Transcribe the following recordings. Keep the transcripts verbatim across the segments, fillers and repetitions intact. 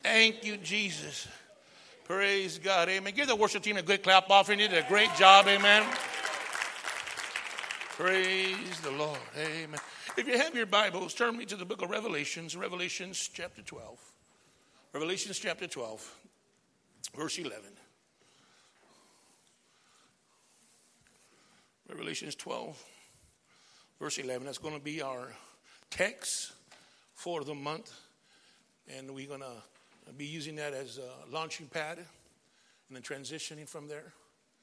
Thank you, Jesus. Praise God. Amen. Give the worship team a good clap offering. You did a great job. Amen. Praise the Lord. Amen. If you have your Bibles, turn me to the book of Revelations, Revelations chapter twelve. Revelations chapter twelve, verse eleven. Revelations twelve, verse eleven. That's going to be our text for the month. And we're going to be using that as a launching pad and then transitioning from there.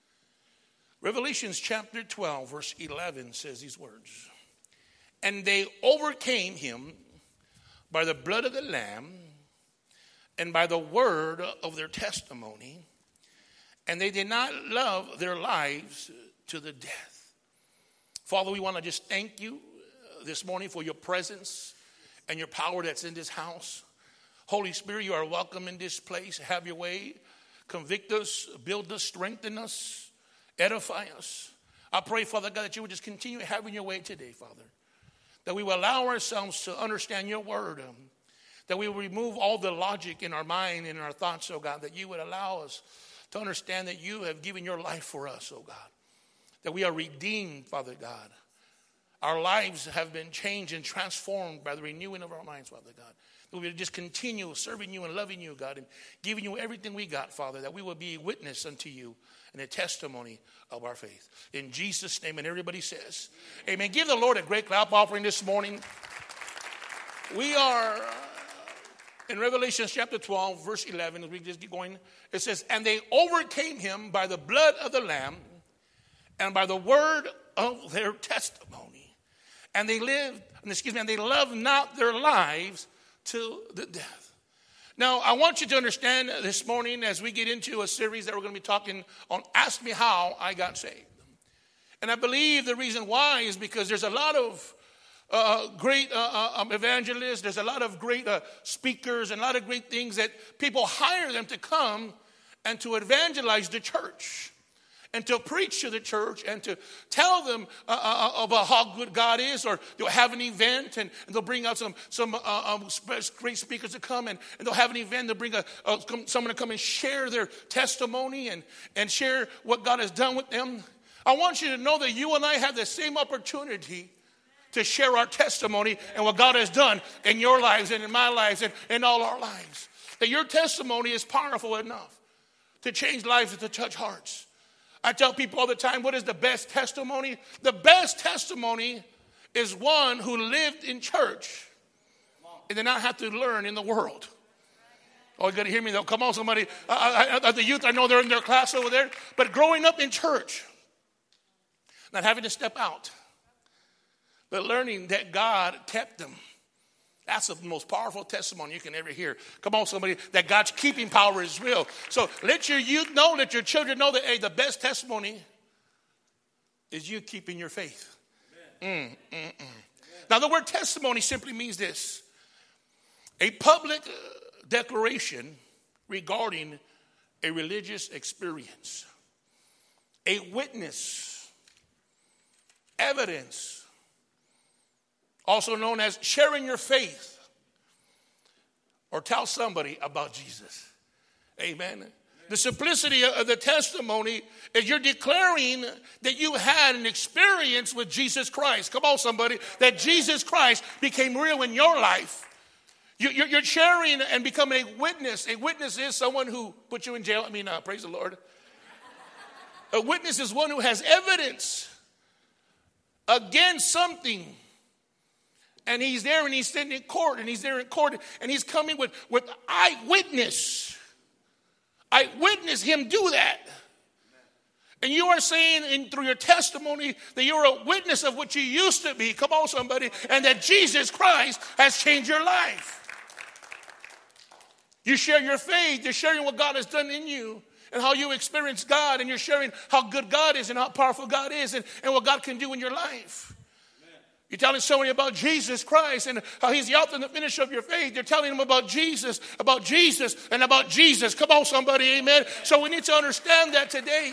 Revelations chapter twelve, verse eleven says these words. And they overcame him by the blood of the Lamb and by the word of their testimony. And they did not love their lives to the death. Father, we want to just thank you this morning for your presence and your power that's in this house. Holy Spirit, you are welcome in this place. Have your way. Convict us, build us, strengthen us, edify us. I pray, Father God, that you would just continue having your way today, Father. That we will allow ourselves to understand your word. Um, that we will remove all the logic in our mind and in our thoughts, oh God. That you would allow us to understand that you have given your life for us, oh God. That we are redeemed, Father God. Our lives have been changed and transformed by the renewing of our minds, Father God. That we will just continue serving you and loving you, God, and giving you everything we got, Father, that we will be a witness unto you and a testimony of our faith. In Jesus' name, and everybody says, amen. Give the Lord a great clap offering this morning. We are in Revelation chapter twelve, verse eleven, as we just keep going. It says, and they overcame him by the blood of the Lamb and by the word of their testimony. And they lived, excuse me, and they loved not their lives to the death. Now, I want you to understand this morning as we get into a series that we're going to be talking on Ask Me How I Got Saved. And I believe the reason why is because there's a lot of uh, great uh, um, evangelists, there's a lot of great uh, speakers, and a lot of great things that people hire them to come and to evangelize the church. And to preach to the church and to tell them uh, uh, about how good God is, or they'll have an event and, and they'll bring out some some uh, um, great speakers to come and, and they'll have an event. They'll bring a, uh, someone to come and share their testimony and, and share what God has done with them. I want you to know that you and I have the same opportunity to share our testimony and what God has done in your lives and in my lives and in all our lives. That your testimony is powerful enough to change lives and to touch hearts. I tell people all the time, what is the best testimony? The best testimony is one who lived in church and did not have to learn in the world. Oh, you got to hear me though. Come on, somebody. I, I, the youth, I know they're in their class over there. But growing up in church, not having to step out, but learning that God kept them. That's the most powerful testimony you can ever hear. Come on, somebody, that God's keeping power is real. So let your youth know, let your children know that, hey, the best testimony is you keeping your faith. Mm, mm, mm. Now, the word testimony simply means this. A public declaration regarding a religious experience. A witness. Evidence. Also known as sharing your faith or tell somebody about Jesus. Amen. The simplicity of the testimony is you're declaring that you had an experience with Jesus Christ. Come on, somebody. That Jesus Christ became real in your life. You're sharing and becoming a witness. A witness is someone who put you in jail. I mean, uh, praise the Lord. A witness is one who has evidence against something. And he's there and he's sitting in court and he's there in court and he's coming with, with eyewitness. I witnessed him do that. And you are saying in, through your testimony that you're a witness of what you used to be. Come on, somebody. And that Jesus Christ has changed your life. You share your faith. You're sharing what God has done in you and how you experience God. And you're sharing how good God is and how powerful God is and, and what God can do in your life. You're telling somebody about Jesus Christ and how he's the author and the finisher of your faith. You're telling them about Jesus, about Jesus, and about Jesus. Come on, somebody, amen. So we need to understand that today.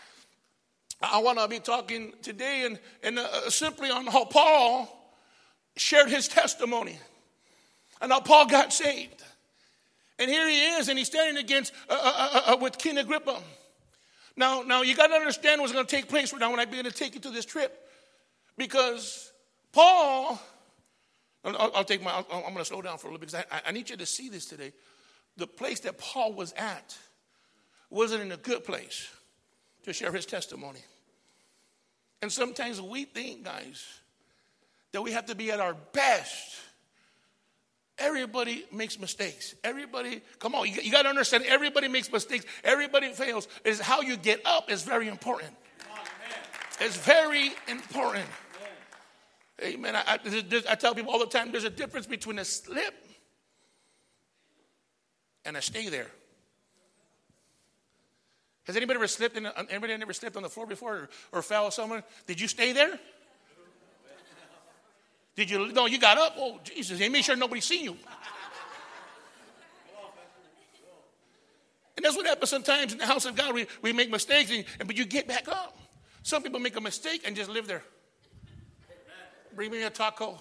I want to be talking today and, and uh, simply on how Paul shared his testimony and how Paul got saved. And here he is, and he's standing against uh, uh, uh, uh, with King Agrippa. Now, now you got to understand what's going to take place right now when I begin to take you to this trip, because Paul, I'll, I'll take my, I'll, I'm going to slow down for a little bit because I, I need you to see this today. The place that Paul was at wasn't in a good place to share his testimony. And sometimes we think, guys, that we have to be at our best. Everybody makes mistakes. Everybody, come on, you, you got to understand, everybody makes mistakes. Everybody fails. Is how you get up is very important. It's very important. Amen. I, I, I tell people all the time, there's a difference between a slip and a stay there. Has anybody ever slipped in? Anybody ever slipped on the floor before, or, or fell somewhere? Did you stay there? Did you? No, you got up. Oh, Jesus! They made sure nobody seen you. And that's what happens sometimes in the house of God. We we make mistakes, and, but you get back up. Some people make a mistake and just live there. Bring me a taco.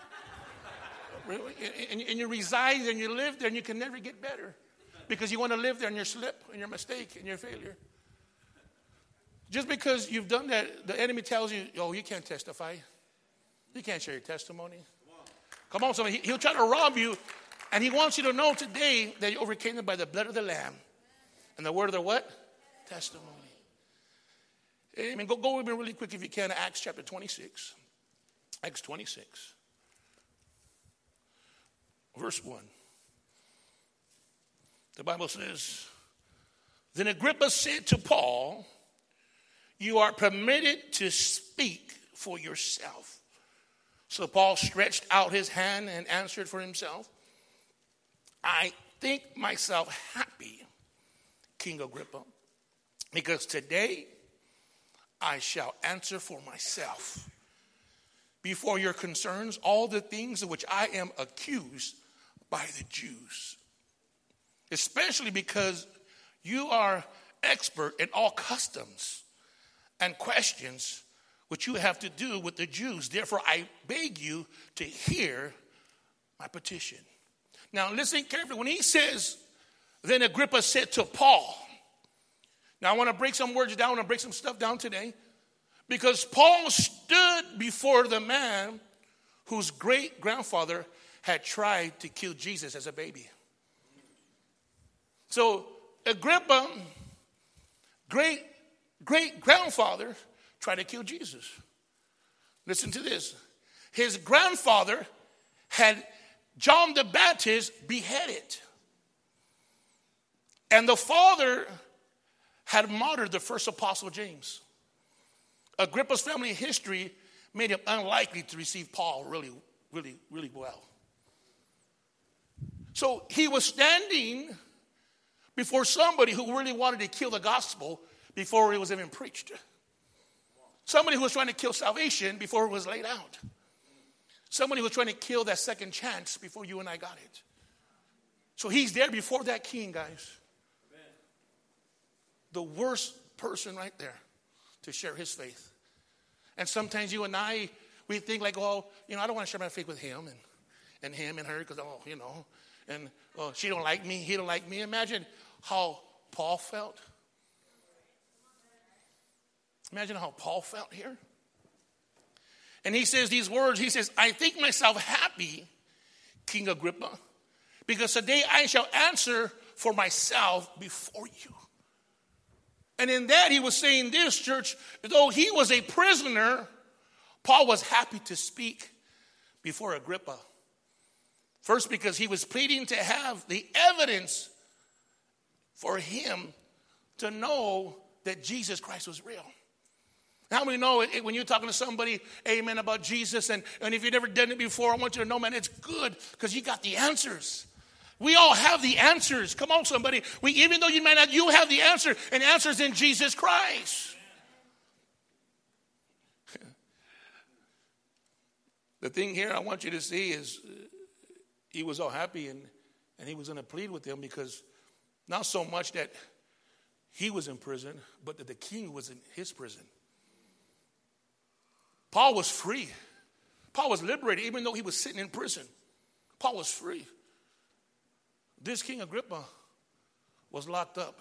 And, and you reside and you live there, and you can never get better. Because you want to live there in your slip and your mistake and your failure. Just because you've done that, the enemy tells you, oh, you can't testify. You can't share your testimony. Come on, somebody. He'll try to rob you. And he wants you to know today that you overcame them by the blood of the Lamb. And the word of the what? Testimony. Amen. Go, go with me really quick if you can. Acts chapter twenty-six. Acts twenty-six. Verse one. The Bible says, then Agrippa said to Paul, you are permitted to speak for yourself. So Paul stretched out his hand and answered for himself, I think myself happy, King Agrippa, because today I shall answer for myself before your concerns all the things of which I am accused by the Jews. Especially because you are expert in all customs and questions which you have to do with the Jews. Therefore, I beg you to hear my petition. Now, listen carefully. When he says, then Agrippa said to Paul. Now, I want to break some words down. I want to break some stuff down today. Because Paul stood before the man whose great-grandfather had tried to kill Jesus as a baby. So Agrippa, great great grandfather, tried to kill Jesus. Listen to this. His grandfather had John the Baptist beheaded. And the father had martyred the first apostle James. Agrippa's family history made him unlikely to receive Paul really, really, really well. So he was standing before somebody who really wanted to kill the gospel before it was even preached. Somebody who was trying to kill salvation before it was laid out. Somebody who was trying to kill that second chance before you and I got it. So he's there before that king, guys. The worst person right there to share his faith. And sometimes you and I, we think like, oh, you know, I don't want to share my faith with him and, and him and her because, oh, you know, and oh, she don't like me, he don't like me. Imagine how Paul felt. Imagine how Paul felt here. And he says these words, he says, I think myself happy, King Agrippa, because today I shall answer for myself before you. And in that he was saying this, church, though he was a prisoner, Paul was happy to speak before Agrippa. First, because he was pleading to have the evidence for him to know that Jesus Christ was real. How many know it, when you're talking to somebody, amen, about Jesus, and, and if you've never done it before, I want you to know, man, it's good because you got the answers. We all have the answers. Come on, somebody. We, even though you might not, you have the answer, and the answer is in Jesus Christ. The thing here I want you to see is uh, he was all happy, and, and he was going to plead with them because not so much that he was in prison, but that the king was in his prison. Paul was free. Paul was liberated even though he was sitting in prison. Paul was free. This King Agrippa was locked up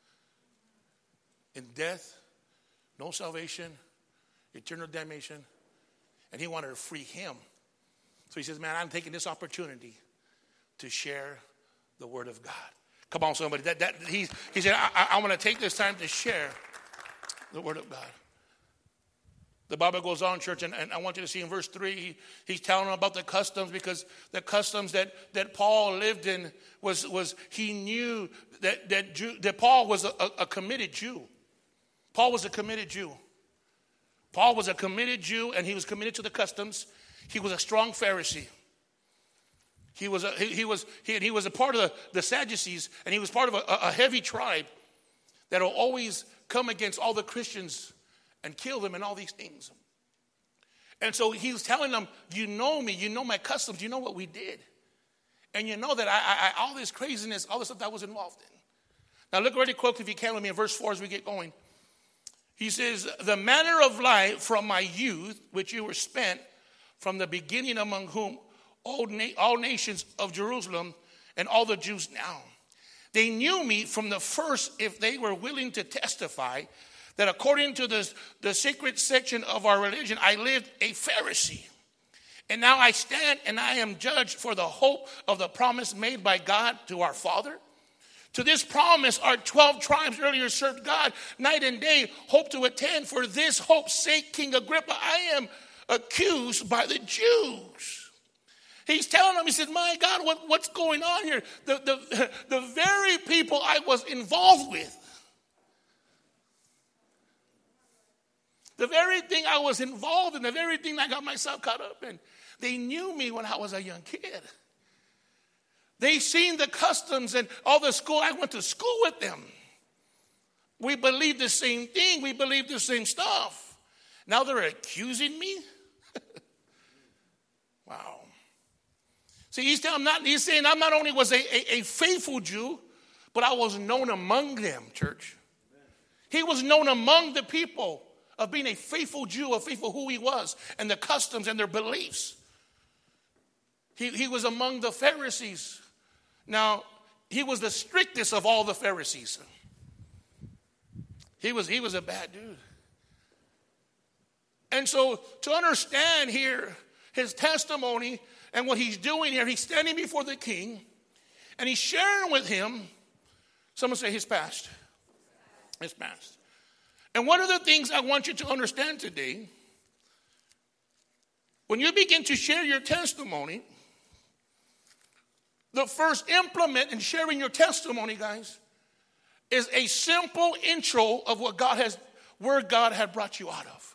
in death, no salvation, eternal damnation, and he wanted to free him. So he says, man, I'm taking this opportunity to share the word of God. Come on, somebody. That, that, he, he said, I, I want to take this time to share the word of God. The Bible goes on, church, and, and I want you to see in verse three, he, he's telling them about the customs, because the customs that, that Paul lived in was, was he knew that, that, Jew, that Paul was a, a committed Jew. Paul was a committed Jew. Paul was a committed Jew, and he was committed to the customs. He was a strong Pharisee. He was a, he, he was he, he was a part of the, the Sadducees, and he was part of a, a heavy tribe that will always come against all the Christians and kill them and all these things. And so he was telling them, you know me, you know my customs, you know what we did. And you know that I, I, I all this craziness, all the stuff that I was involved in. Now look really quick if you can with me in verse four as we get going. He says, the manner of life from my youth, which you were spent from the beginning, among whom all, na- all nations of Jerusalem and all the Jews now. They knew me from the first, if they were willing to testify that according to the, the secret section of our religion, I lived a Pharisee. And now I stand and I am judged for the hope of the promise made by God to our father. To this promise, our twelve tribes earlier served God night and day, hope to attain. For this hope's sake, King Agrippa, I am accused by the Jews. He's telling them, he said, my God, what, what's going on here? The, the, the very people I was involved with, the very thing I was involved in, the very thing I got myself caught up in, they knew me when I was a young kid. They seen the customs and all the school. I went to school with them. We believed the same thing. We believed the same stuff. Now they're accusing me? Wow. See, he's, telling, not, he's saying I not only was a, a, a faithful Jew, but I was known among them, church. He was known among the people of being a faithful Jew, a faithful who he was, and the customs and their beliefs. He, he was among the Pharisees. Now, he was the strictest of all the Pharisees. He was, he was a bad dude. And so to understand here his testimony and what he's doing here, he's standing before the king and he's sharing with him, someone say his past. His past. And one of the things I want you to understand today, when you begin to share your testimony, the first implement in sharing your testimony, guys, is a simple intro of what God has, where God had brought you out of.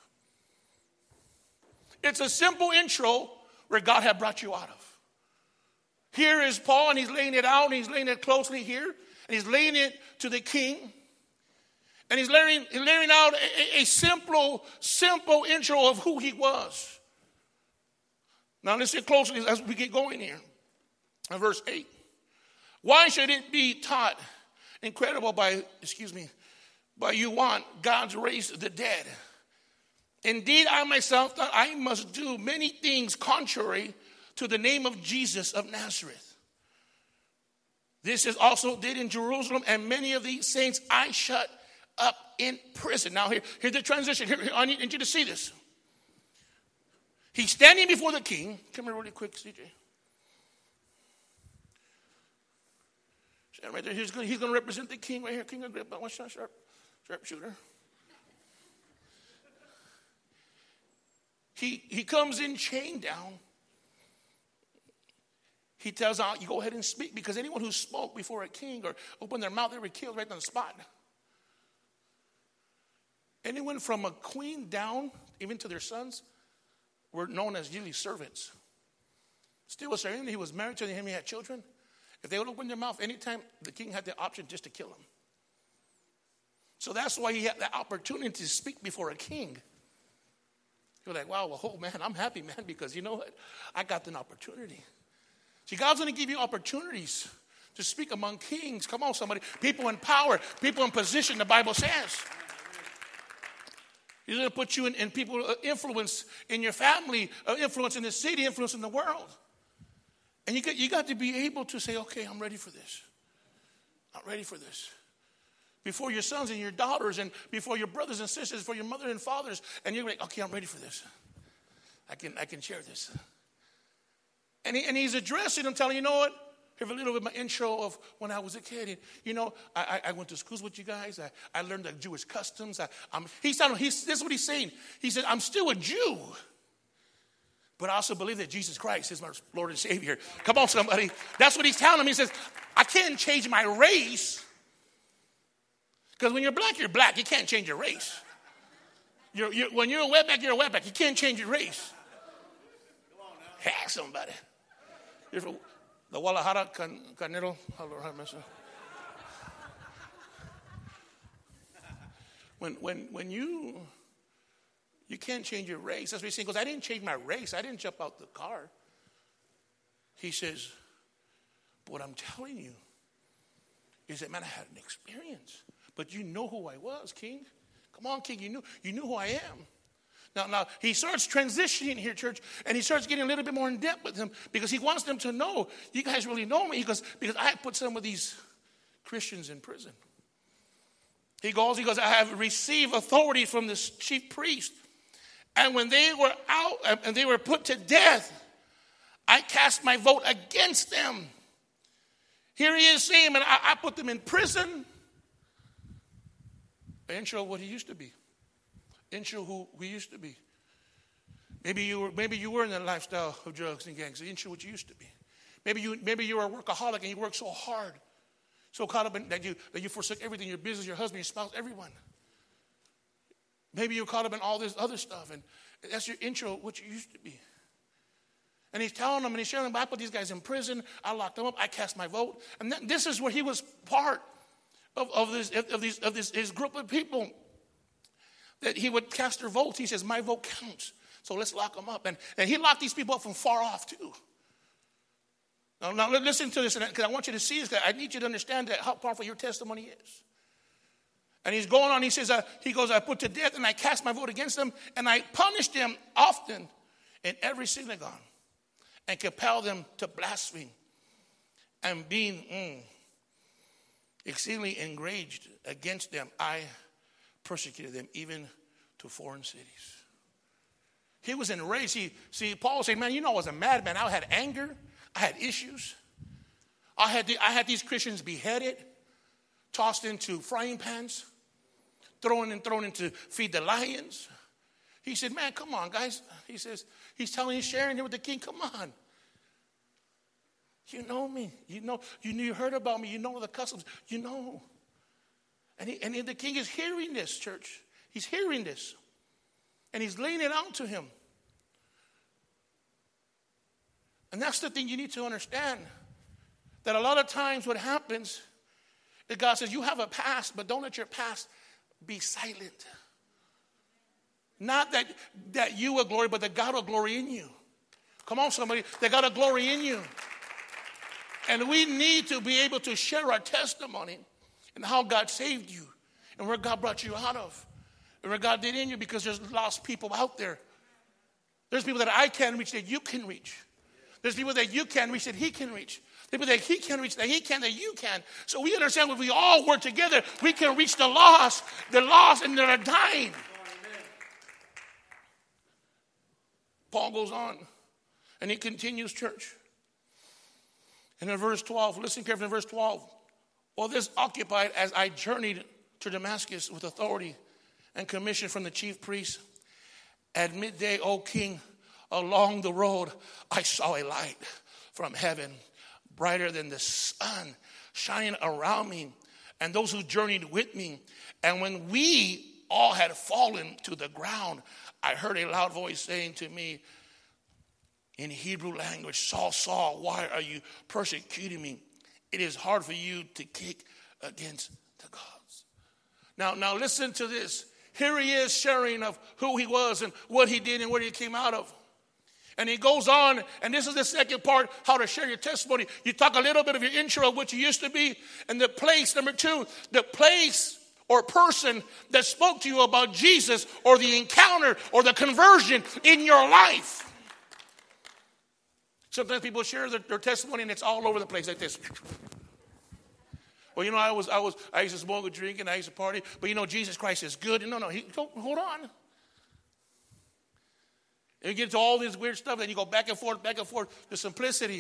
It's a simple intro where God had brought you out of. Here is Paul, and he's laying it out, and he's laying it closely here, and he's laying it to the king. And he's laying, he's laying out a, a simple, simple intro of who he was. Now listen closely as we get going here. In verse eight. Why should it be taught incredible by, excuse me, by you want God's raised the dead? Indeed, I myself thought I must do many things contrary to the name of Jesus of Nazareth. This is also did in Jerusalem, and many of these saints I shut up in prison. Now here, here's the transition. Here, I need you to see this. He's standing before the king. Come here really quick, C J. Right there, he's going, he's going to represent the king right here, King Agrippa. Watch that sharp, sharp shooter. He he comes in chained down. He tells out, you go ahead and speak, because anyone who spoke before a king or opened their mouth, they were killed right on the spot. Anyone from a queen down, even to their sons, were known as usually servants. Still was saying he was married to him, he had children. If they would open their mouth anytime, the king had the option just to kill him. So that's why he had the opportunity to speak before a king. You're like, wow, well, oh man, I'm happy, man, because you know what? I got an opportunity. See, God's going to give you opportunities to speak among kings. Come on, somebody. People in power, people in position, the Bible says. He's going to put you in, in people, uh, influence in your family, uh, influence in the city, influence in the world. And you got, you got to be able to say, okay, I'm ready for this. I'm ready for this. Before your sons and your daughters and before your brothers and sisters, for your mother and fathers. And you're like, okay, I'm ready for this. I can, I can share this. And, he, and he's addressing them, telling you know what? Here's a little bit of my intro of when I was a kid. And, you know, I, I went to schools with you guys. I, I learned the Jewish customs. I, I'm, he's telling, he's, this is what he's saying. He said, I'm still a Jew. But I also believe that Jesus Christ is my Lord and Savior. Come on, somebody. That's what he's telling them. He says, I can't change my race. Because when you're black, you're black. You can't change your race. You're, you're, when you're a wetback, you're a wetback. You can't change your race. Ask somebody. You're from the Guadalajara Carnero. When, when, when you... You can't change your race. That's what he's saying. He goes, I didn't change my race. I didn't jump out the car. He says, but what I'm telling you is that, man, I had an experience. But you know who I was, King. Come on, King. You knew, you knew who I am. Now, now, he starts transitioning here, church, and he starts getting a little bit more in depth with them because he wants them to know, you guys really know me. He goes, because I put some of these Christians in prison. He goes, he goes, I have received authority from this chief priest. And when they were out and they were put to death, I cast my vote against them. Here he is saying, and I, I put them in prison. Ain't sure what he used to be. Ain't sure who we used to be. Maybe you were, maybe you were in that lifestyle of drugs and gangs. Ain't sure what you used to be. Maybe you, maybe you were a workaholic and you worked so hard, so caught up in that you that you forsook everything, your business, your husband, your spouse, everyone. Maybe you're caught up in all this other stuff, and that's your intro, what you used to be. And he's telling them, and he's sharing them, I put these guys in prison, I locked them up, I cast my vote. And that, this is where he was part of, of, this, of, these, of this his group of people, that he would cast their votes. He says, my vote counts, so let's lock them up. And, and he locked these people up from far off, too. Now, now listen to this, because I want you to see this. I need you to understand that how powerful your testimony is. And he's going on, he says, uh, he goes, I put to death and I cast my vote against them, and I punished them often in every synagogue and compelled them to blaspheme. And being mm, exceedingly enraged against them, I persecuted them even to foreign cities. He was enraged. He, see, Paul was saying, man, you know I was a madman. I had anger. I had issues. I had, the, I had these Christians beheaded, tossed into frying pans, thrown and thrown into feed the lions. He said, man, come on, guys. He says, he's telling, he's sharing here with the king. Come on. You know me. You know, you knew, you heard about me. You know the customs. You know. And, he, and the king is hearing this, church. He's hearing this. And he's laying it out to him. And that's the thing you need to understand. That a lot of times what happens is God says, you have a past, but don't let your past be silent. Not that, that you will glory, but that God will glory in you. Come on, somebody. That God will glory in you. And we need to be able to share our testimony and how God saved you and where God brought you out of and where God did in you, because there's lost people out there. There's people that I can reach that you can reach. There's people that you can reach that he can reach. People that he can reach, that he can, that you can. So we understand when we all work together, we can reach the lost, the lost, and that are dying. Paul goes on, and he continues, church. And in verse twelve, listen carefully in verse twelve. Well, this occupied as I journeyed to Damascus with authority and commission from the chief priest. At midday, O king, along the road, I saw a light from heaven, brighter than the sun, shining around me and those who journeyed with me. And when we all had fallen to the ground, I heard a loud voice saying to me in Hebrew language, Saul, Saul, why are you persecuting me? It is hard for you to kick against the gods. Now, now listen to this. Here he is sharing of who he was and what he did and where he came out of. And he goes on, and this is the second part, how to share your testimony. You talk a little bit of your intro of what you used to be. And the place, number two, the place or person that spoke to you about Jesus or the encounter or the conversion in your life. Sometimes people share their, their testimony and it's all over the place like this. Well, you know, I was, I was, I used to smoke and drink and I used to party, but you know, Jesus Christ is good. No, no, he, hold on. And you get into all this weird stuff, then you go back and forth, back and forth. The simplicity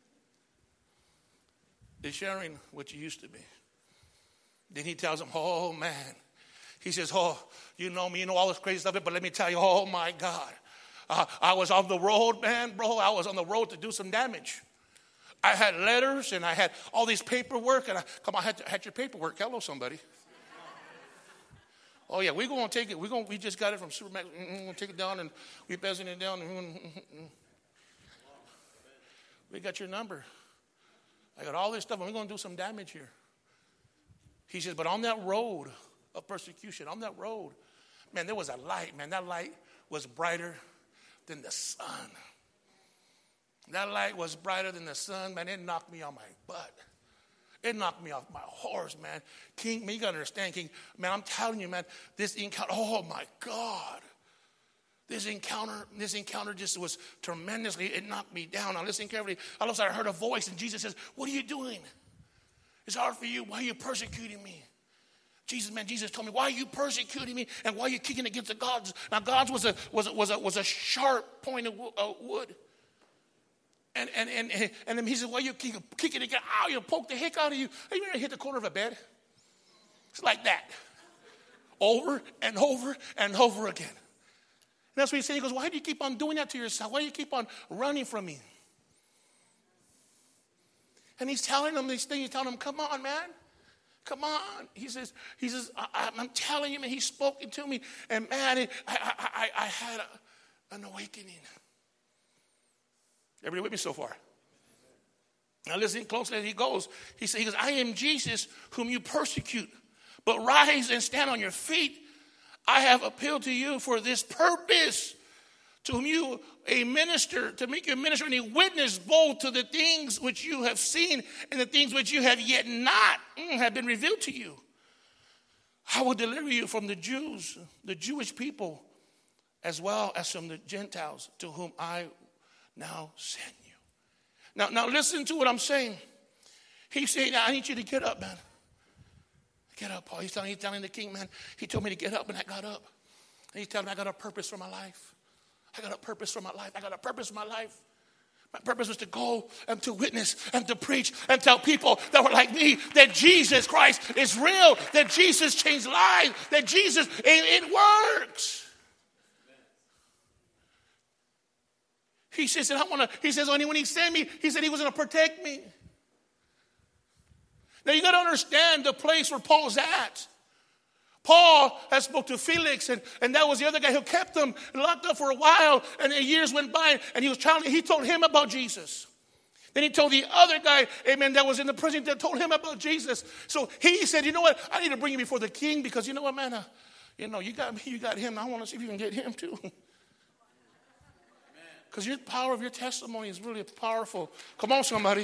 is sharing what you used to be. Then he tells them, oh, man. He says, oh, you know me, you know all this crazy stuff, but let me tell you, oh, my God. Uh, I was on the road, man, bro. I was on the road to do some damage. I had letters and I had all these paperwork. And I, come on, I had, to, had your paperwork. Hello, somebody. Oh, yeah, we're going to take it. We're going, we just got it from Supermax. We're going to take it down and we're passing it down. We got your number. I got all this stuff, and we're going to do some damage here. He says, but on that road of persecution, on that road, man, there was a light, man. That light was brighter than the sun. That light was brighter than the sun, man. It knocked me on my butt. It knocked me off my horse, man. King, man, you got to understand, King. Man, I'm telling you, man, this encounter, oh, my God. This encounter, this encounter just was tremendously, it knocked me down. Now listen carefully. All of a sudden I heard a voice and Jesus says, what are you doing? It's hard for you. Why are you persecuting me? Jesus, man, Jesus told me, why are you persecuting me? And why are you kicking against the gods? Now, gods was a was a, was a, was a sharp point of wood. And and and and then he said, why are you kicking, kicking against? Ow, you poke the heck out of you. Have you ever hit the corner of a bed? It's like that. Over and over and over again. And that's what he said. He goes, why do you keep on doing that to yourself? Why do you keep on running from me? And he's telling them these things. He's telling them, come on, man. Come on. He says, he says, I, I'm telling you, man, he's spoken to me. And man, it, I, I, I, I had a, an awakening. Everybody with me so far? Now listen closely as he goes. He says, he goes, I am Jesus whom you persecute. But rise and stand on your feet. I have appealed to you for this purpose, to whom you a minister, to make you a minister and a witness both to the things which you have seen and the things which you have yet not mm, have been revealed to you. I will deliver you from the Jews, the Jewish people, as well as from the Gentiles to whom I now send you. Now, now listen to what I'm saying. He's saying, I need you to get up, man. Get up, Paul. He's telling, he's telling the king, man, he told me to get up, and I got up. And he's telling me I got a purpose for my life. I got a purpose for my life. I got a purpose for my life. My purpose was to go and to witness and to preach and tell people that were like me that Jesus Christ is real, that Jesus changed lives, that Jesus, it, it works. He says, I want to, he says, when he sent me, he said he was going to protect me. Now you got to understand the place where Paul's at. Paul had spoke to Felix, and, and that was the other guy who kept him locked up for a while, and years went by, and he was trying, he told him about Jesus. Then he told the other guy, amen, that was in the prison, that told him about Jesus. So he said, you know what, I need to bring you before the king, because you know what, man, uh, you know, you got me, you got him, I want to see if you can get him too. Because your power of your testimony is really powerful. Come on, somebody.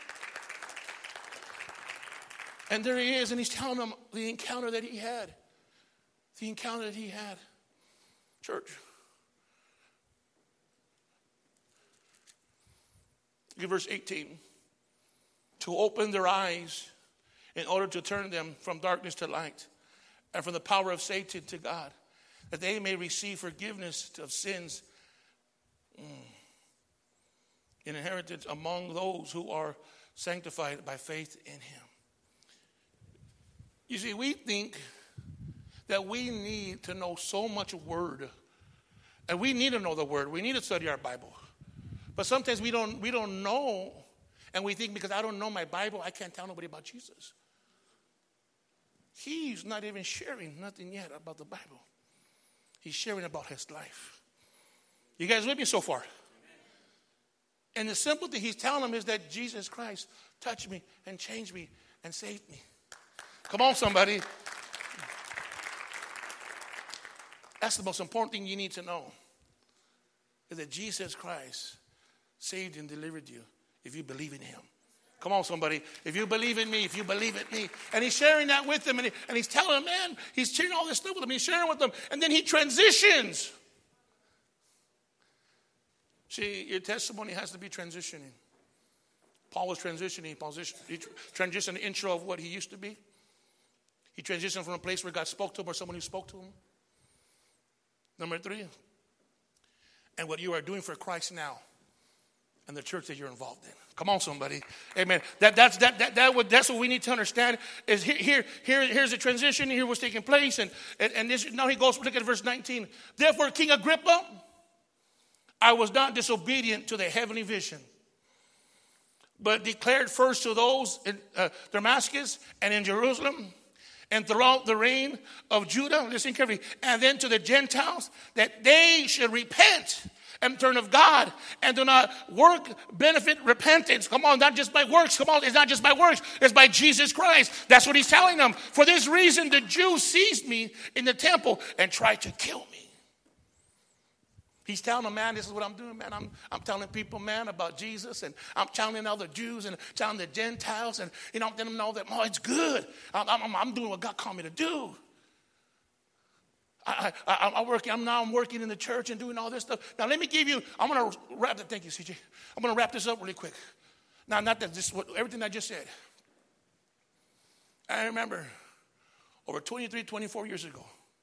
And there he is, and he's telling them the encounter that he had. The encounter that he had. Church. Look at verse eighteen. To open their eyes in order to turn them from darkness to light and from the power of Satan to God, that they may receive forgiveness of sins mm, and inheritance among those who are sanctified by faith in him. You see, we think that we need to know so much word. And we need to know the word. We need to study our Bible. But sometimes we don't we don't know. And we think because I don't know my Bible, I can't tell nobody about Jesus. He's not even sharing nothing yet about the Bible. He's sharing about his life. You guys with me so far? And the simple thing he's telling them is that Jesus Christ touched me and changed me and saved me. Come on, somebody. That's the most important thing you need to know. Is that Jesus Christ saved and delivered you if you believe in him. Come on, somebody. If you believe in me, if you believe in me. And he's sharing that with them. And, he, and he's telling them, man, he's sharing all this stuff with them. He's sharing with them. And then he transitions. See, your testimony has to be transitioning. Paul was transitioning. Paul transitioned the intro of what he used to be. He transitioned from a place where God spoke to him or someone who spoke to him. Number three, and what you are doing for Christ now and the church that you're involved in. Come on, somebody. Amen. That, that's, that, that, that what, that's what we need to understand is here, here, here here's the transition. Here what's taking place. And, and, and this, now he goes, look at verse nineteen. Therefore, King Agrippa, I was not disobedient to the heavenly vision, but declared first to those in uh, Damascus and in Jerusalem and throughout the reign of Judah, listen carefully, and then to the Gentiles, that they should repent and turn of God and do not work benefit repentance. Come on, not just by works. Come on, it's not just by works. It's by Jesus Christ. That's what he's telling them. For this reason, the Jews seized me in the temple and tried to kill me. He's telling them, man, this is what I'm doing, man. I'm, I'm telling people, man, about Jesus. And I'm telling all the Jews and telling the Gentiles. And, you know, I'm letting them know that, oh, it's good. I'm, I'm, I'm doing what God called me to do. I, I, I'm working. I'm now I'm working in the church and doing all this stuff. Now, let me give you, I'm going to wrap that. Thank you, C J. I'm going to wrap this up really quick. Now, not that this, what, everything I just said. I remember over twenty-three, twenty-four years ago,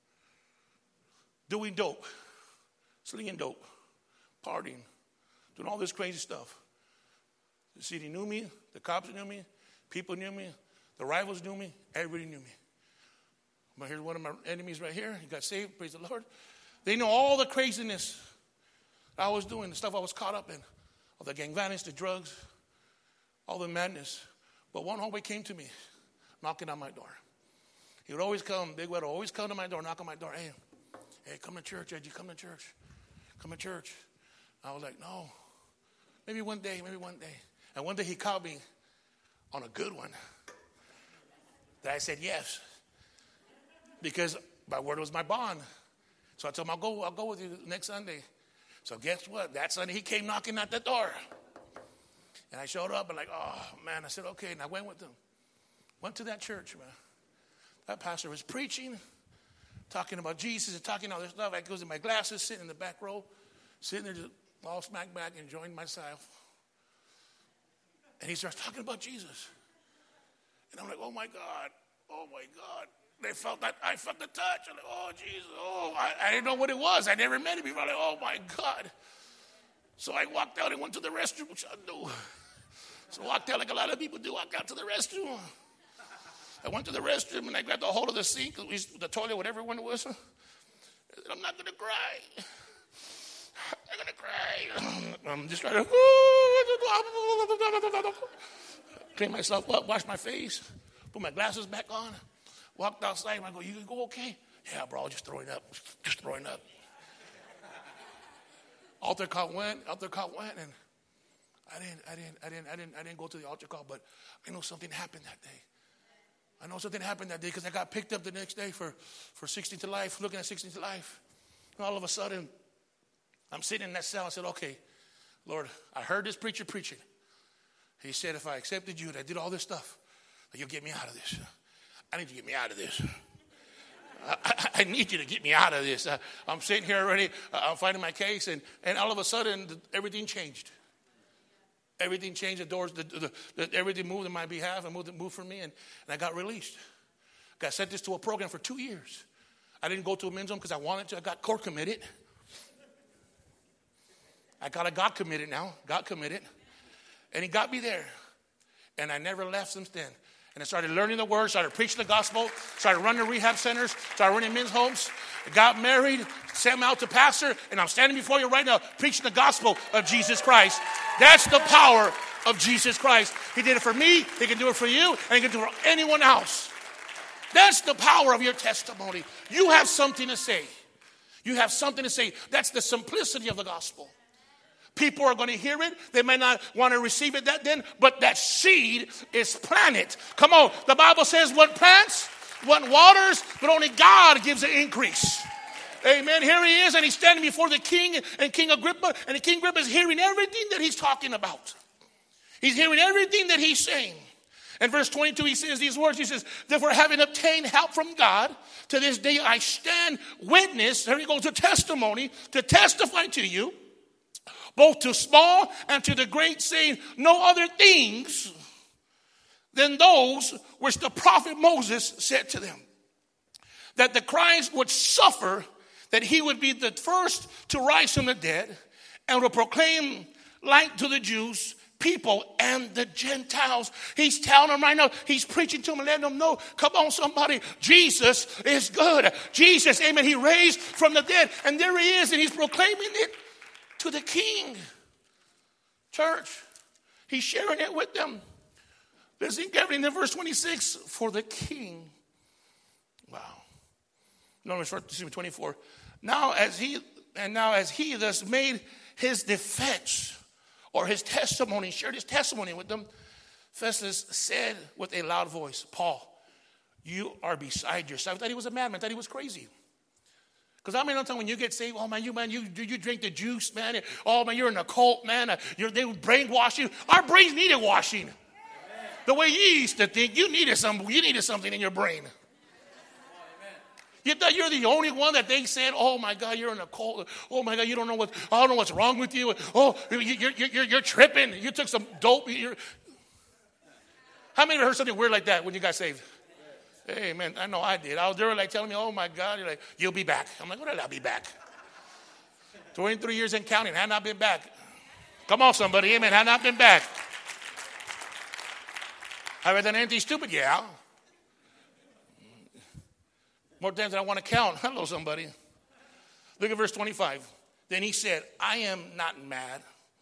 doing dope. Slinging dope, partying, doing all this crazy stuff. The city knew me, the cops knew me, people knew me, the rivals knew me, everybody knew me. But here's one of my enemies right here. He got saved, praise the Lord. They know all the craziness I was doing, the stuff I was caught up in, all the gang violence, the drugs, all the madness. But one homeboy came to me, knocking on my door. He would always come, Big Weddle, always come to my door, knock on my door. Hey, hey, come to church, Edgy, come to church. Come to church. I was like, no. Maybe one day, maybe one day. And one day he called me on a good one. That I said yes. Because my word was my bond. So I told him, I'll go, I'll go with you next Sunday. So guess what? That Sunday he came knocking at the door. And I showed up and like, oh man, I said, okay. And I went with him. Went to that church, man. That pastor was preaching, talking about Jesus and talking all this stuff. I goes in my glasses, sitting in the back row, sitting there just all smack back, enjoying myself. And he starts talking about Jesus. And I'm like, oh my God, oh my God. They felt that, I felt the touch. I'm like, oh Jesus, oh, I, I didn't know what it was. I never met him before. I'm like, oh my God. So I walked out and went to the restroom, which I do. So I walked out like a lot of people do. Walked out to the restroom. I went to the restroom and I grabbed a hold of the sink, the toilet, whatever one it was. I'm not going to cry. I'm going to cry. I'm just trying to clean myself up, wash my face, put my glasses back on, walked outside and I go, you go okay? Yeah, bro, just throwing up, just throwing up. Altar call went, altar call went, and I didn't, I didn't, I didn't, I didn't, I didn't go to the altar call, but I know something happened that day. I know something happened that day because I got picked up the next day for, for sixteen to life, looking at sixteen to life. And all of a sudden, I'm sitting in that cell. I said, okay, Lord, I heard this preacher preaching. He said, if I accepted you and I did all this stuff, you'll get me out of this. I need to get me out of this. I, I, I need you to get me out of this. I, I'm sitting here already. Uh, I'm fighting my case. And, and all of a sudden, the, everything changed. Everything changed. The doors, the, the, the, everything moved on my behalf and moved, moved for me. And, and I got released. Got sent this to a program for two years. I didn't go to a men's home because I wanted to. I got court committed. I got a God committed now. God committed. And he got me there. And I never left since then. And I started learning the word, started preaching the gospel, started running rehab centers, started running men's homes, got married, sent me out to pastor, and I'm standing before you right now preaching the gospel of Jesus Christ. That's the power of Jesus Christ. He did it for me, he can do it for you, and he can do it for anyone else. That's the power of your testimony. You have something to say. You have something to say. That's the simplicity of the gospel. People are going to hear it. They may not want to receive it that then, but that seed is planted. Come on. The Bible says what plants, what waters, but only God gives the increase. Amen. Here he is, and he's standing before the king and King Agrippa, and the King Agrippa is hearing everything that he's talking about. He's hearing everything that he's saying. In verse twenty-two, he says these words. He says, therefore, having obtained help from God, to this day I stand witness, there he goes, a testimony, to testify to you, both to small and to the great, saying no other things than those which the prophet Moses said to them, that the Christ would suffer, that he would be the first to rise from the dead, and would proclaim light to the Jews, people, and the Gentiles. He's telling them right now, he's preaching to them and letting them know, come on somebody, Jesus is good. Jesus, amen, he raised from the dead, and there he is, and he's proclaiming it to the King. Church, he's sharing it with them. Listen carefully in verse twenty-six, for the King. Wow. No, verse twenty-four. Now as he and now as he thus made his defense or his testimony, shared his testimony with them, Festus said with a loud voice, Paul, you are beside yourself. I thought he was a madman. I thought he was crazy. Because I mean, I'm telling you, when you get saved, oh man, you man, you you drink the juice, man. Oh man, you're in a cult, man. You're, they brainwash you. Our brains needed washing. The way you used to think, you needed some, you needed something in your brain. You thought you're the only one that they said, oh my God, you're in a cult. Oh my God, you don't know what, I don't know what's wrong with you. Oh, you're, you're, you're, you're tripping. You took some dope. You're... How many of you heard something weird like that when you got saved? Hey man, I know I did. I was there like telling me, oh my God, you're like, you'll be back. I'm like, what did I be back? twenty-three years and counting, had not been back. Come on somebody, amen, had not been back. Have I done anything stupid? Yeah. More times than I want to count. Hello, somebody. Look at verse twenty-five. Then he said, I am not mad.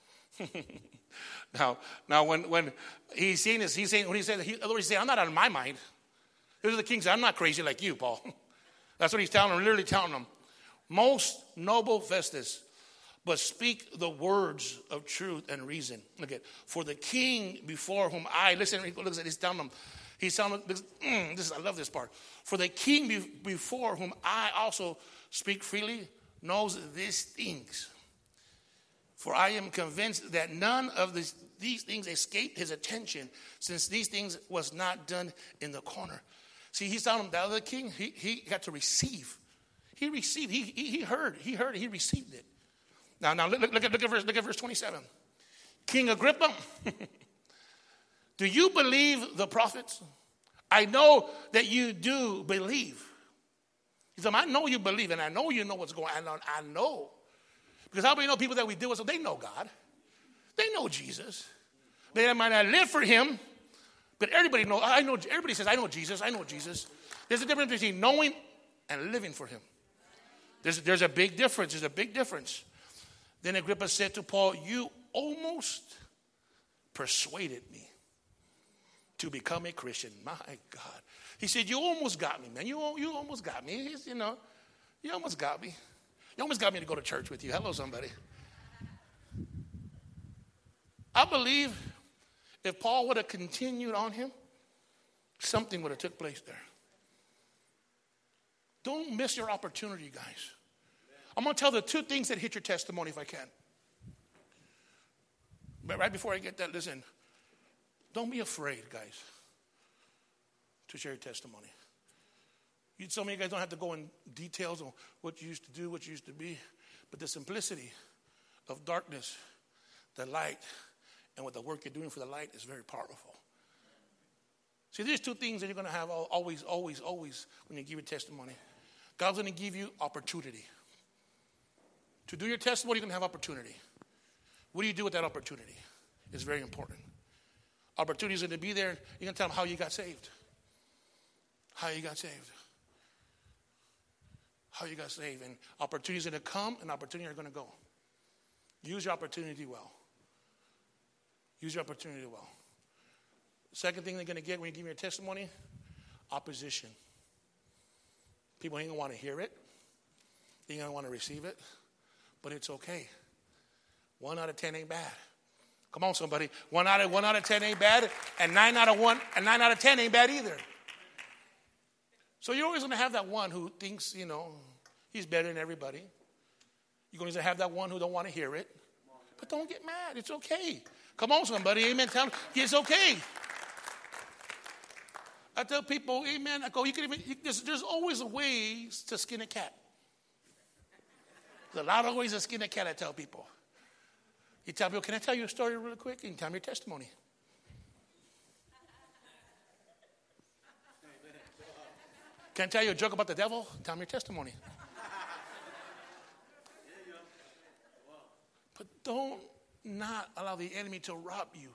now, now when, when he's saying this, he's saying, when he said, he, otherwise he's saying, I'm not out of my mind. This is the king saying, I'm not crazy like you, Paul. That's what he's telling them, literally telling them. Most noble Festus, but speak the words of truth and reason. Look at, for the king before whom I, listen, he looks at, he's telling them, he's telling them, mm, this is, I love this part. For the king be, before whom I also speak freely knows these things. For I am convinced that none of this, these things escaped his attention, since these things was not done in the corner. See, he's telling them, the other king, he, he got to receive. He received, he, he, he heard, he heard, he received it. Now, now look, look, at, look, at verse, look at verse twenty-seven. King Agrippa, do you believe the prophets? I know that you do believe. He said, I know you believe, and I know you know what's going on. I know. Because how many know people that we deal with, so they know God. They know Jesus. They might not live for him, but everybody knows. I know. Everybody says, I know Jesus. I know Jesus. There's a difference between knowing and living for him. There's, there's a big difference. There's a big difference. Then Agrippa said to Paul, you almost persuaded me to become a Christian. My God. He said, you almost got me, man. You, you almost got me. He's, you know, you almost got me. You almost got me to go to church with you. Hello, somebody. I believe if Paul would have continued on him, something would have took place there. Don't miss your opportunity, guys. I'm going to tell the two things that hit your testimony if I can. But right before I get that, listen. Don't be afraid, guys, to share your testimony. You, some of you guys don't have to go in details on what you used to do, what you used to be. But the simplicity of darkness, the light, and what the work you're doing for the light is very powerful. See, there's two things that you're going to have always, always, always when you give your testimony. God's going to give you opportunity. To do your testimony, you're going to have opportunity. What do you do with that opportunity? It's very important. Opportunity is going to be there. You're going to tell them how you got saved. How you got saved. How you got saved. And opportunities are going to come and opportunities are going to go. Use your opportunity well. Use your opportunity well. Second thing they're going to get when you give your testimony, opposition. People ain't going to want to hear it. They ain't going to want to receive it. But it's okay. One out of ten ain't bad. Come on, somebody. One out of one out of ten ain't bad, and nine out of one and nine out of ten ain't bad either. So you're always going to have that one who thinks, you know, he's better than everybody. You're going to have that one who don't want to hear it. But don't get mad. It's okay. Come on, somebody. Amen. Tell them it's okay. I tell people, amen. I go, you can even. You, there's, there's always a ways to skin a cat. There's a lot of ways to skin a cat. I tell people. You tell people, can I tell you a story real quick? You can tell me your testimony. Can I tell you a joke about the devil? Tell me your testimony. But don't not allow the enemy to rob you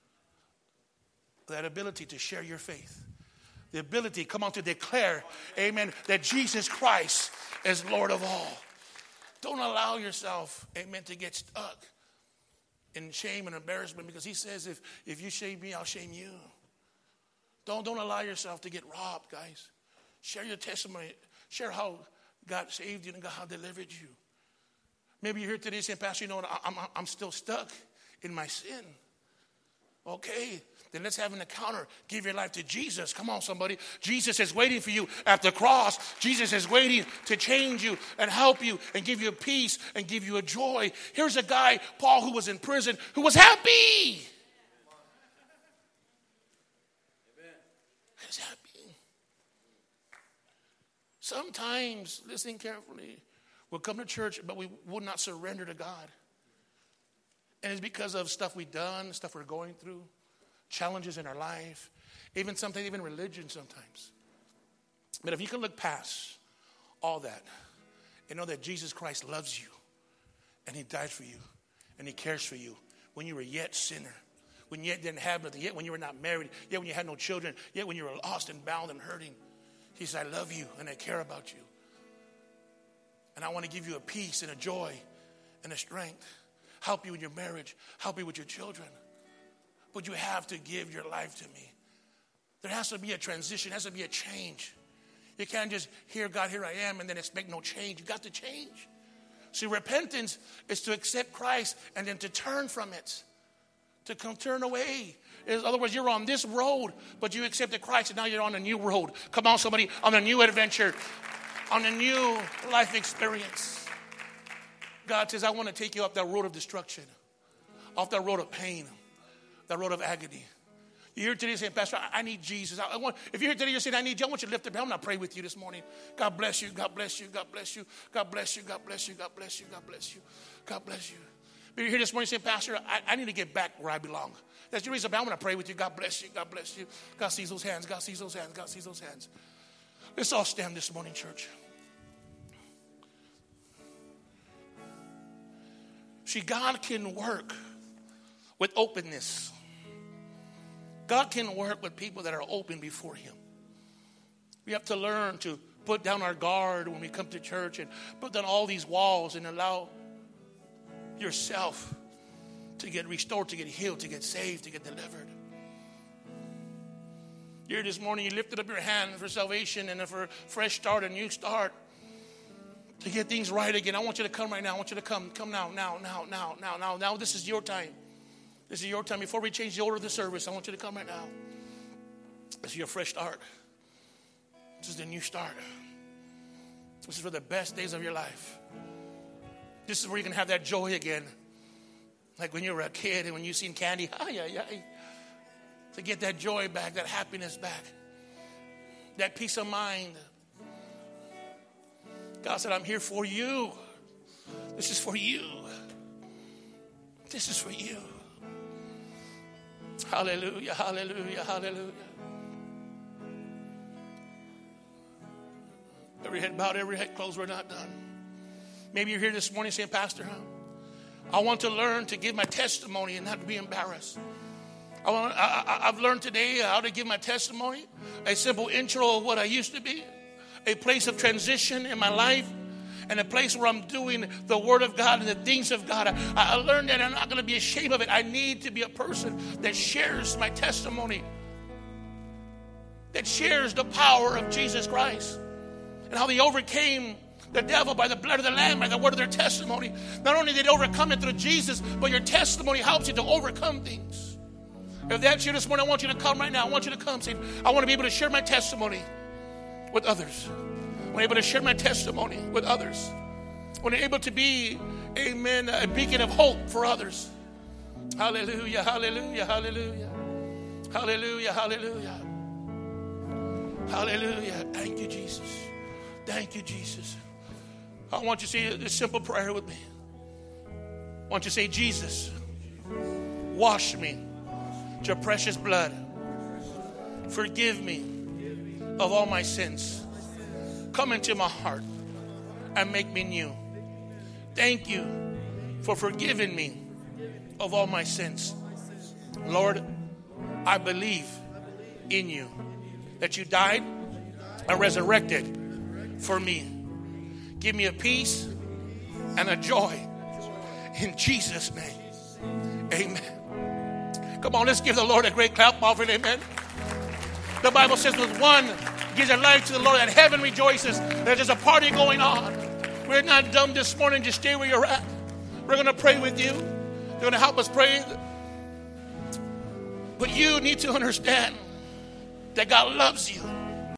that ability to share your faith. The ability, come on, to declare, amen, that Jesus Christ is Lord of all. Don't allow yourself, amen, to get stuck in shame and embarrassment, because he says, if, if you shame me, I'll shame you. Don't, don't allow yourself to get robbed, guys. Share your testimony. Share how God saved you and God delivered you. Maybe you're here today saying, Pastor, you know what, I'm, I'm still stuck in my sin. Okay, then let's have an encounter. Give your life to Jesus. Come on, somebody. Jesus is waiting for you at the cross. Jesus is waiting to change you and help you and give you a peace and give you a joy. Here's a guy, Paul, who was in prison, who was happy. He was happy. Sometimes, listen carefully, we'll come to church, but we will not surrender to God. And it's because of stuff we've done, stuff we're going through, challenges in our life, even sometimes, even religion sometimes. But if you can look past all that and know that Jesus Christ loves you and he died for you and he cares for you when you were yet sinner, when you yet didn't have nothing, yet when you were not married, yet when you had no children, yet when you were lost and bound and hurting. He said, I love you and I care about you. And I want to give you a peace and a joy and a strength. Help you in your marriage. Help you with your children. But you have to give your life to me. There has to be a transition. There has to be a change. You can't just hear God, here I am, and then expect no change. You got to change. See, repentance is to accept Christ and then to turn from it. To come turn away. In other words, you're on this road, but you accepted Christ, and now you're on a new road. Come on, somebody, on a new adventure, on a new life experience. God says, I want to take you off that road of destruction, off that road of pain, that road of agony. You're here today saying, Pastor, I, I need Jesus. I, I want, if you're here today, you're saying, I need you. I want you to lift up. I'm going to pray with you this morning. God bless you. God bless you. God bless you. God bless you. God bless you. God bless you. God bless you. God bless you. But you're here this morning saying, Pastor, I, I need to get back where I belong. That's your reason. I'm going to pray with you. God bless you. God bless you. God sees those hands. God sees those hands. God sees those hands. Let's all stand this morning, church. See, God can work with openness. God can work with people that are open before him. We have to learn to put down our guard when we come to church and put down all these walls and allow yourself to get restored, to get healed, to get saved, to get delivered. Here this morning, you lifted up your hand for salvation and for a fresh start, a new start. To get things right again. I want you to come right now. I want you to come. Come now, now, now, now, now, now. Now this is your time. This is your time. Before we change the order of the service, I want you to come right now. This is your fresh start. This is the new start. This is for the best days of your life. This is where you can have that joy again. Like when you were a kid and when you seen candy. Ay, ay, ay. To get that joy back, that happiness back. That peace of mind. God said, I'm here for you. This is for you. This is for you. Hallelujah, hallelujah, hallelujah. Every head bowed, every head closed, we're not done. Maybe you're here this morning saying, Pastor, huh? I want to learn to give my testimony and not to be embarrassed. I want, I, I, I've learned today how to give my testimony, a simple intro of what I used to be. A place of transition in my life and a place where I'm doing the Word of God and the things of God. I, I learned that I'm not going to be ashamed of it. I need to be a person that shares my testimony, that shares the power of Jesus Christ and how they overcame the devil by the blood of the Lamb, by the word of their testimony. Not only did they overcome it through Jesus, but your testimony helps you to overcome things. If that's you this morning, I want you to come right now. I want you to come. Say, I want to be able to share my testimony with others. When I'm able to share my testimony with others. When I'm able to be, amen, a beacon of hope for others. Hallelujah, hallelujah, hallelujah. Hallelujah, hallelujah. Hallelujah. Thank you, Jesus. Thank you, Jesus. I want you to say this simple prayer with me. I want you to say, Jesus, Wash me with your precious blood. Forgive me of all my sins. Come into my heart and make me new. Thank you for forgiving me of all my sins. Lord, I believe in you, that you died and resurrected for me. Give me a peace and a joy in Jesus' name. Amen. Come on, let's give the Lord a great clap offering. Amen. The Bible says with one gives their life to the Lord, that heaven rejoices. There's a party going on. We're not done this morning. Just stay where you're at. We're going to pray with you. They're going to help us pray. But you need to understand that God loves you.